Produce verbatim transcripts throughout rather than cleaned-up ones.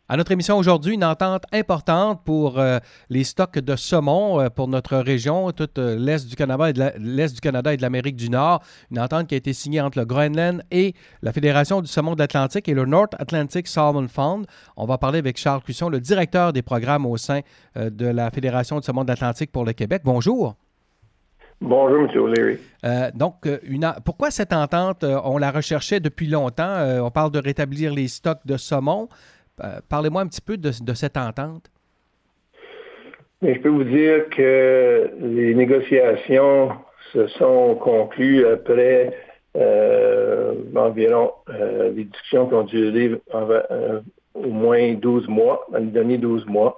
À notre émission aujourd'hui, une entente importante pour euh, les stocks de saumon euh, pour notre région, tout euh, l'Est du Canada et de la- l'Est du Canada et de l'Amérique du Nord. Une entente qui a été signée entre le Groenland et la Fédération du saumon de l'Atlantique et le North Atlantic Salmon Fund. On va parler avec Charles Cusson, le directeur des programmes au sein euh, de la Fédération du saumon de l'Atlantique pour le Québec. Bonjour. Bonjour, M. O'Leary. Euh, donc, euh, une en- pourquoi cette entente, euh, on la recherchait depuis longtemps? Euh, on parle de rétablir les stocks de saumon. Euh, parlez-moi un petit peu de, de cette entente. Mais je peux vous dire que les négociations se sont conclues après euh, environ euh, des discussions qui ont duré envers, euh, au moins douze mois, dans les derniers douze mois.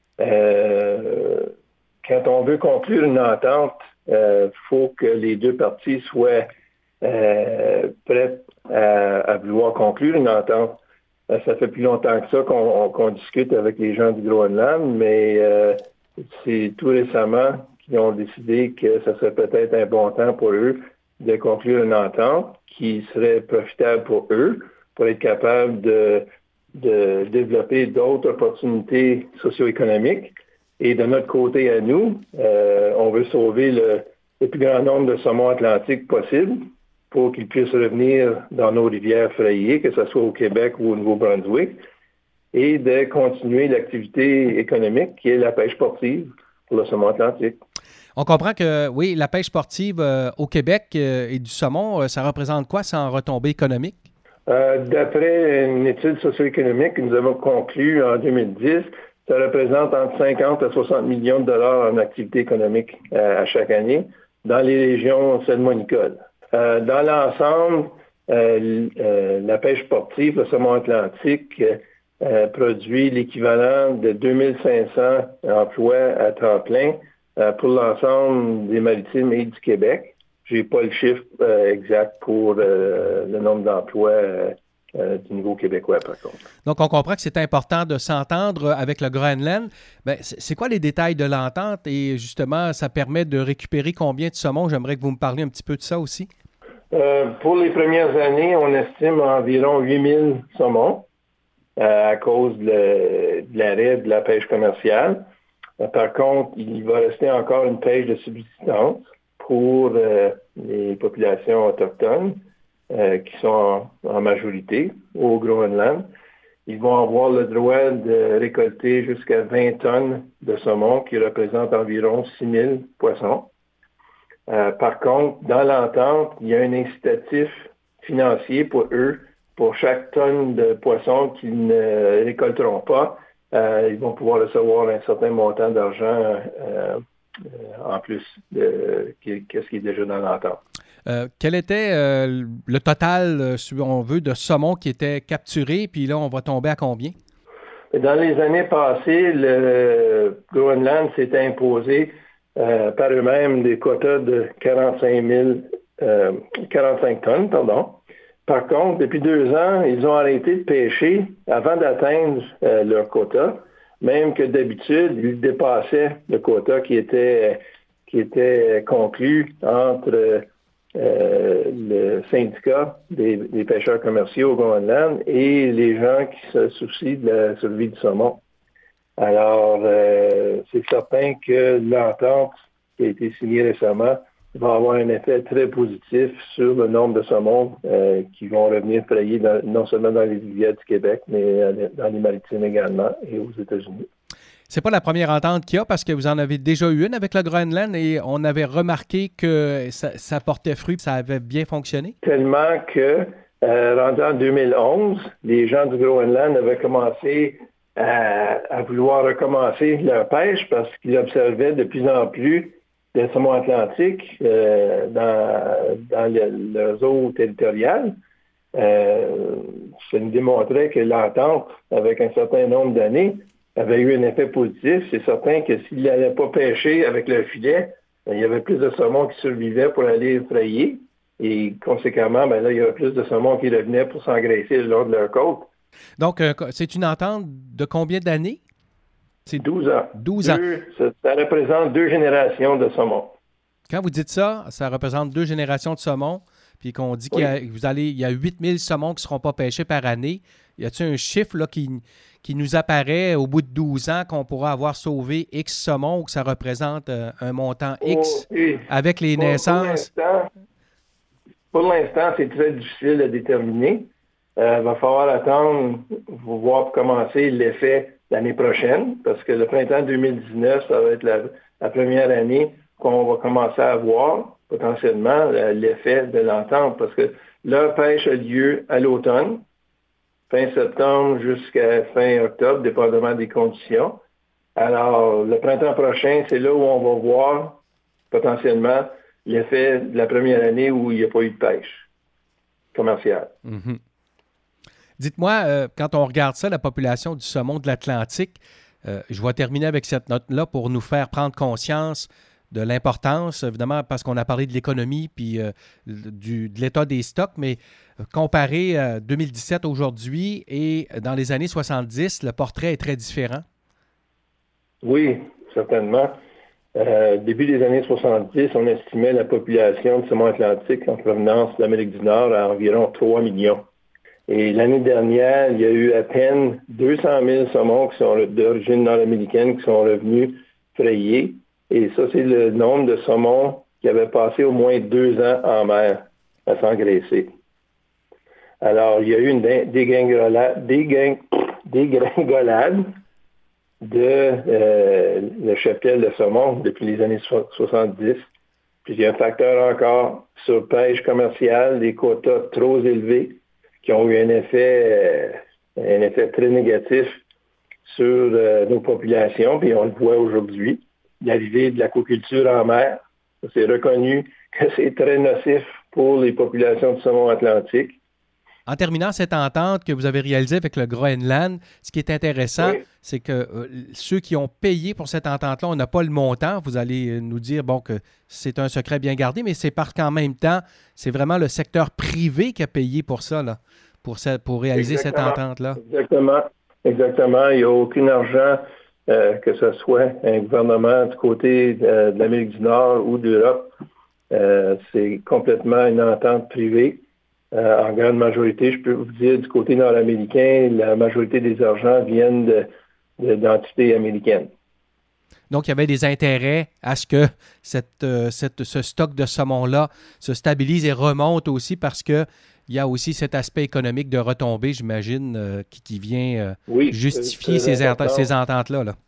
Euh, quand on veut conclure une entente, il euh, faut que les deux parties soient euh, prêtes à, à vouloir conclure une entente. Euh, Ça fait plus longtemps que ça qu'on qu'on discute avec les gens du Groenland, mais euh, c'est tout récemment qu'ils ont décidé que ça serait peut-être un bon temps pour eux de conclure une entente qui serait profitable pour eux, pour être capable de, de développer d'autres opportunités socio-économiques. Et de notre côté à nous, euh, on veut sauver le, le plus grand nombre de saumons atlantiques possible pour qu'ils puissent revenir dans nos rivières frayées, que ce soit au Québec ou au Nouveau-Brunswick, et de continuer l'activité économique qui est la pêche sportive pour le saumon atlantique. On comprend que, oui, la pêche sportive euh, au Québec euh, et du saumon, euh, ça représente quoi sans retombée économique? Euh, d'après une étude socio-économique que nous avons conclue en deux mille dix, ça représente entre cinquante à soixante millions de dollars en activité économique euh, à chaque année dans les régions salmonicoles. Euh, dans l'ensemble, euh, euh, la pêche sportive, le saumon atlantique, euh, produit l'équivalent de deux mille cinq cents emplois à temps plein euh, pour l'ensemble des maritimes et du Québec. Je n'ai pas le chiffre euh, exact pour euh, le nombre d'emplois euh, euh, du niveau québécois, par contre. Donc, on comprend que c'est important de s'entendre avec le Groenland. Ben, c'est c'est quoi les détails de l'entente et justement, ça permet de récupérer combien de saumon? J'aimerais que vous me parliez un petit peu de ça aussi. Euh, pour les premières années, on estime environ huit mille saumons euh, à cause de, le- de l'arrêt de la pêche commerciale. Euh, par contre, il va rester encore une pêche de subsistance pour euh, les populations autochtones euh, qui sont en, en majorité au Groenland. Ils vont avoir le droit de récolter jusqu'à vingt tonnes de saumon qui représentent environ six mille poissons. Euh, par contre, dans l'entente, il y a un incitatif financier pour eux. Pour chaque tonne de poisson qu'ils ne récolteront pas, euh, ils vont pouvoir recevoir un certain montant d'argent euh, euh, en plus de qui- ce qui est déjà dans l'entente. Euh, quel était euh, le total, euh, si on veut, de saumon qui était capturé? Puis là, on va tomber à combien? Dans les années passées, le Groenland s'est imposé euh, par eux-mêmes des quotas de quarante-cinq mille, euh, quarante-cinq tonnes, pardon. Par contre, depuis deux ans, ils ont arrêté de pêcher avant d'atteindre euh, leur quota, même que d'habitude, ils dépassaient le quota qui était, qui était conclu entre euh, le syndicat des, des pêcheurs commerciaux au Groenland et les gens qui se soucient de la survie du saumon. Alors, euh, c'est certain que l'entente qui a été signée récemment va avoir un effet très positif sur le nombre de saumons euh, qui vont revenir frayer dans, non seulement dans les rivières du Québec, mais dans les maritimes également et aux États-Unis. C'est pas la première entente qu'il y a parce que vous en avez déjà eu une avec le Groenland et on avait remarqué que ça, ça portait fruit et ça avait bien fonctionné. Tellement que, euh, rendu en deux mille onze, les gens du Groenland avaient commencé à, à vouloir recommencer leur pêche parce qu'ils observaient de plus en plus de saumon atlantique euh, dans, dans le, leurs eaux territoriales. Euh, ça nous démontrait que l'entente, avec un certain nombre d'années, avait eu un effet positif. C'est certain que s'ils n'allaient pas pêcher avec leur filet, ben, il y avait plus de saumon qui survivaient pour aller frayer. Et conséquemment, ben là, il y avait plus de saumon qui revenaient pour s'engraisser le long de leur côte. Donc, euh, c'est une entente de combien d'années? C'est douze ans. douze ans. Deux, ça, ça représente deux générations de saumon. Quand vous dites ça, ça représente deux générations de saumon. puis qu'on dit qu'il y a, vous allez, il y a huit mille saumons qui ne seront pas pêchés par année. Y a-t-il un chiffre là, qui, qui nous apparaît au bout de douze ans qu'on pourra avoir sauvé X saumons ou que ça représente euh, un montant X oh, oui. avec les pour, naissances? Pour l'instant, c'est très difficile à déterminer. Il euh, va falloir attendre, voir pour commencer l'effet l'année prochaine, parce que le printemps deux mille dix-neuf, ça va être la, la première année qu'on va commencer à voir potentiellement l'effet de l'entente, parce que leur pêche a lieu à l'automne, fin septembre jusqu'à fin octobre, dépendamment des conditions. Alors, le printemps prochain, c'est là où on va voir potentiellement l'effet de la première année où il n'y a pas eu de pêche commerciale. Mm-hmm. Dites-moi, euh, quand on regarde ça, la population du saumon de l'Atlantique, euh, je vais terminer avec cette note-là pour nous faire prendre conscience de l'importance, évidemment, parce qu'on a parlé de l'économie puis euh, du, de l'état des stocks, mais comparé à deux mille dix-sept aujourd'hui et dans les années soixante-dix, le portrait est très différent. Oui, certainement. Euh, début des années soixante-dix, on estimait la population de saumon atlantique en provenance de l'Amérique du Nord à environ trois millions. Et l'année dernière, il y a eu à peine deux cent mille saumons qui sont d'origine nord-américaine qui sont revenus frayés. Et ça, c'est le nombre de saumons qui avaient passé au moins deux ans en mer à s'engraisser. Alors, il y a eu une dégringolade, dégring, dégringolade de euh, le cheptel de saumon depuis les années soixante-dix. Puis il y a un facteur encore sur pêche commerciale, des quotas trop élevés qui ont eu un effet, euh, un effet très négatif sur euh, nos populations, puis on le voit aujourd'hui. L'arrivée de l'aquaculture en mer, c'est reconnu que c'est très nocif pour les populations de saumon atlantique. En terminant cette entente que vous avez réalisée avec le Groenland, ce qui est intéressant, oui. c'est que euh, ceux qui ont payé pour cette entente-là, on n'a pas le montant. Vous allez nous dire bon que c'est un secret bien gardé, mais c'est parce qu'en même temps, c'est vraiment le secteur privé qui a payé pour ça, là, pour, ça, pour réaliser Exactement. cette entente-là. Exactement. Exactement. Il n'y a aucun argent, euh, que ce soit un gouvernement du côté de, de l'Amérique du Nord ou d'Europe. Euh, c'est complètement une entente privée. Euh, en grande majorité, je peux vous dire, du côté nord-américain, la majorité des argents viennent de, de, d'entités américaines. Donc, il y avait des intérêts à ce que cette, euh, cette, ce stock de saumon-là se stabilise et remonte aussi parce qu'il y a aussi cet aspect économique de retombée, j'imagine, euh, qui, qui vient euh, oui, justifier ces, ces ententes-là. Là.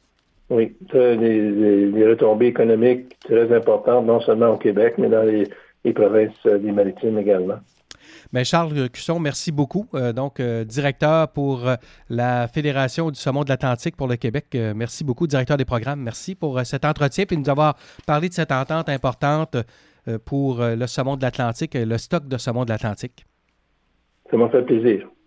Oui, des, des, des retombées économiques très importantes, non seulement au Québec, mais dans les, les provinces des Maritimes également. Bien, Charles Cusson, merci beaucoup. Euh, donc, euh, directeur pour euh, la Fédération du saumon de l'Atlantique pour le Québec. Euh, merci beaucoup, directeur des programmes. Merci pour euh, cet entretien et nous avoir parlé de cette entente importante euh, pour euh, le saumon de l'Atlantique, le stock de saumon de l'Atlantique. Ça m'a fait plaisir.